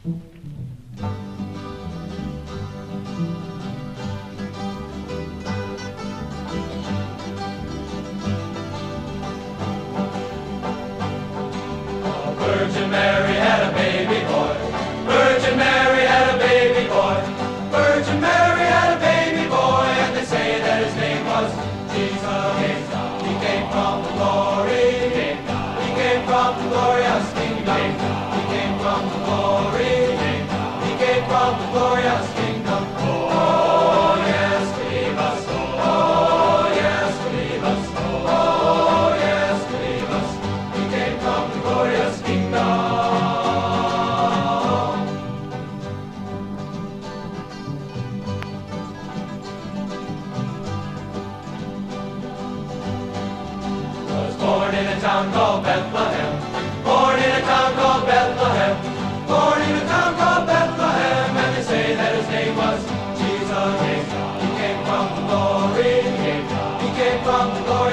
Virgin Mary had a baby boy. Virgin Mary had a baby boy. Virgin Mary had a baby boy, and they say that his name was Jesus. He came from the glory. He came from the glorious kingdom. He came from the glory. He came from the glorious kingdom. Oh yes, believe us. Oh yes, believe us. Oh yes, believe us. He came from the glorious kingdom. Was born in a town called Bethlehem. Born in a town called Bethlehem. Born in a town called Bethlehem. And they say that his name was Jesus. He came from the glory. He came from the glory.